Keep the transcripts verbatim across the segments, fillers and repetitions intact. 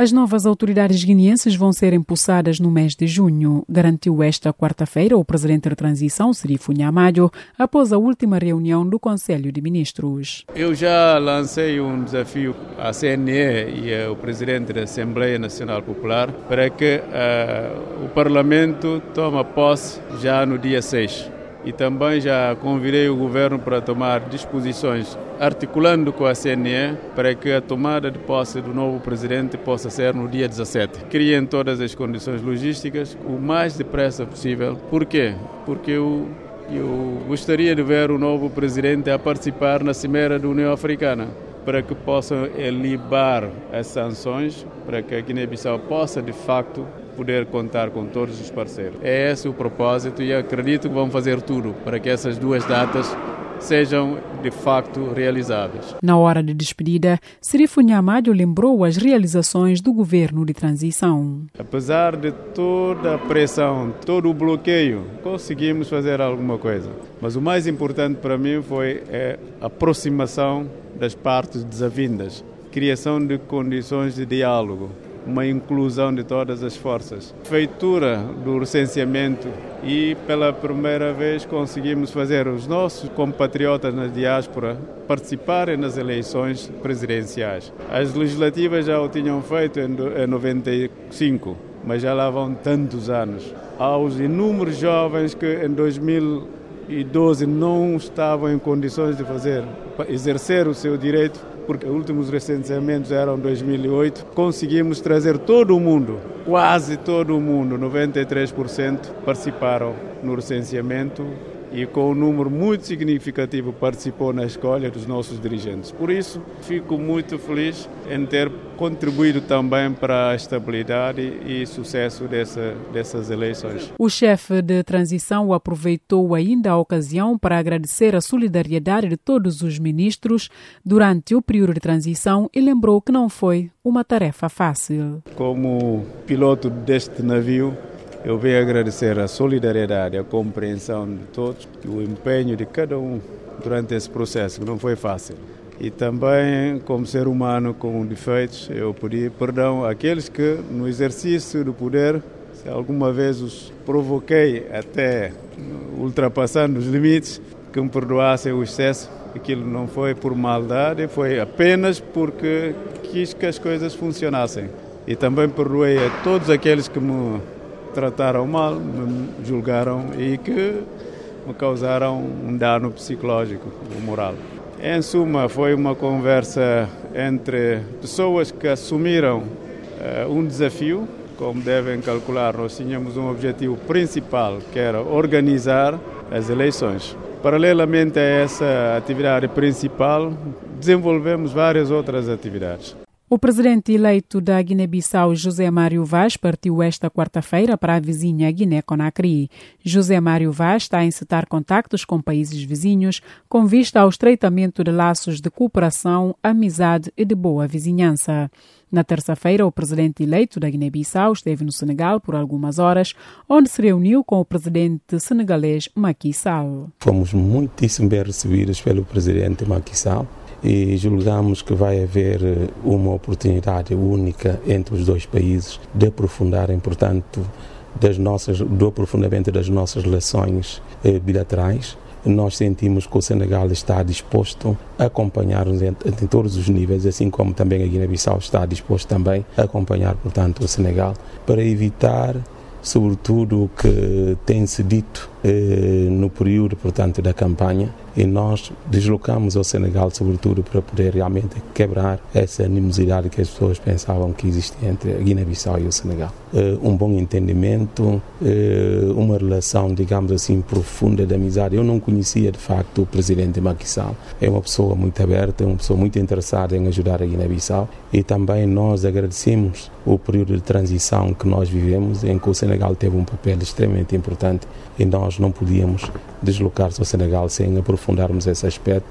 As novas autoridades guineenses vão ser empossadas no mês de junho, garantiu esta quarta-feira o presidente de transição, Sirifo Nhamadio, após a última reunião do Conselho de Ministros. Eu já lancei um desafio à C N E e ao presidente da Assembleia Nacional Popular para que uh, o Parlamento tome posse já no dia seis. E também já convidei o governo para tomar disposições, articulando com a C N E, para que a tomada de posse do novo presidente possa ser no dia dezassete. Criem todas as condições logísticas o mais depressa possível. Por quê? Porque eu, eu gostaria de ver o novo presidente a participar na Cimeira da União Africana, para que possam libar as sanções, para que a Guiné-Bissau possa, de facto, poder contar com todos os parceiros. É esse o propósito e acredito que vão fazer tudo para que essas duas datas sejam, de facto, realizadas. Na hora de despedida, Sirifo Nhamadio lembrou as realizações do governo de transição. Apesar de toda a pressão, todo o bloqueio, conseguimos fazer alguma coisa. Mas o mais importante para mim foi a aproximação das partes desavindas, criação de condições de diálogo, uma inclusão de todas as forças, feitura do recenseamento e pela primeira vez conseguimos fazer os nossos compatriotas na diáspora participarem nas eleições presidenciais. As legislativas já o tinham feito em noventa e cinco, mas já lá vão tantos anos. Há os inúmeros jovens que em dois mil e doze não estavam em condições de fazer, exercer o seu direito, porque os últimos recenseamentos eram em dois mil e oito, conseguimos trazer todo o mundo, quase todo o mundo, noventa e três por cento participaram no recenseamento e com um número muito significativo participou na escolha dos nossos dirigentes. Por isso, fico muito feliz em ter contribuído também para a estabilidade e sucesso dessa, dessas eleições. O chefe de transição aproveitou ainda a ocasião para agradecer a solidariedade de todos os ministros durante o período de transição e lembrou que não foi uma tarefa fácil. Como piloto deste navio, eu venho agradecer a solidariedade, a compreensão de todos e o empenho de cada um durante esse processo, que não foi fácil. E também, como ser humano com defeitos, eu pedi perdão àqueles que, no exercício do poder, se alguma vez os provoquei até ultrapassando os limites, que me perdoassem o excesso. Aquilo não foi por maldade, foi apenas porque quis que as coisas funcionassem. E também perdoei a todos aqueles que me trataram mal, me julgaram e que me causaram um dano psicológico e moral. Em suma, foi uma conversa entre pessoas que assumiram uh, um desafio. Como devem calcular, nós tínhamos um objetivo principal, que era organizar as eleições. Paralelamente a essa atividade principal, desenvolvemos várias outras atividades. O presidente eleito da Guiné-Bissau, José Mário Vaz, partiu esta quarta-feira para a vizinha Guiné-Conakry. José Mário Vaz está a encetar contactos com países vizinhos com vista ao estreitamento de laços de cooperação, amizade e de boa vizinhança. Na terça-feira, o presidente eleito da Guiné-Bissau esteve no Senegal por algumas horas, onde se reuniu com o presidente senegalês Macky Sall. Fomos muitíssimo bem recebidos pelo presidente Macky Sall e julgamos que vai haver uma oportunidade única entre os dois países de aprofundarem, portanto, das nossas, do aprofundamento das nossas relações eh, bilaterais. Nós sentimos que o Senegal está disposto a acompanhar-nos em, em todos os níveis, assim como também a Guiné-Bissau está disposto também a acompanhar, portanto, o Senegal, para evitar, sobretudo, o que tem-se dito eh, no período, portanto, da campanha, e nós deslocamos ao Senegal, sobretudo, para poder realmente quebrar essa animosidade que as pessoas pensavam que existia entre a Guiné-Bissau e o Senegal. Uh, um bom entendimento, uh, uma relação, digamos assim, profunda de amizade. Eu não conhecia, de facto, o presidente Macky Sall. É uma pessoa muito aberta, é uma pessoa muito interessada em ajudar a Guiné-Bissau, e também nós agradecemos o período de transição que nós vivemos, em que o Senegal teve um papel extremamente importante e nós não podíamos deslocar-se ao Senegal sem aprofundarmos esse aspecto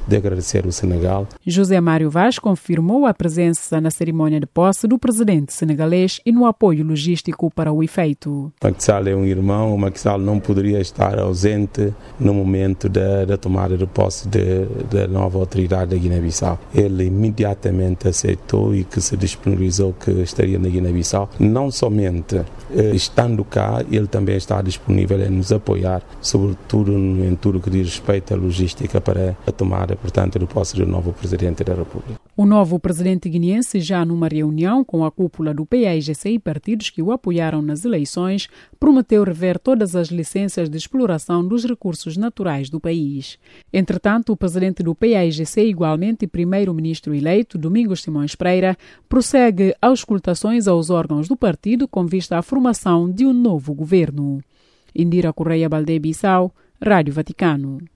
de agradecer o Senegal. José Mário Vaz confirmou a presença na cerimônia de posse do presidente senegalês e no apoio logístico para o efeito. Macky Sall é um irmão, o Macky Sall não poderia estar ausente no momento da, da tomada de posse da nova autoridade da Guiné-Bissau. Ele imediatamente aceitou e que se disponibilizou que estaria na Guiné-Bissau. Não somente eh, estando cá, ele também está disponível em nos apoiar, sobretudo em tudo que diz respeito à logística para a tomada, portanto, de posse do novo presidente da República. O novo presidente guineense, já numa reunião com a cúpula do P A I G C e partidos que o apoiaram nas eleições, prometeu rever todas as licenças de exploração dos recursos naturais do país. Entretanto, o presidente do P A I G C, igualmente primeiro-ministro eleito, Domingos Simões Pereira, prossegue auscultações aos órgãos do partido com vista à formação de um novo governo. Indira Correia Baldé Bissau, Rádio Vaticano.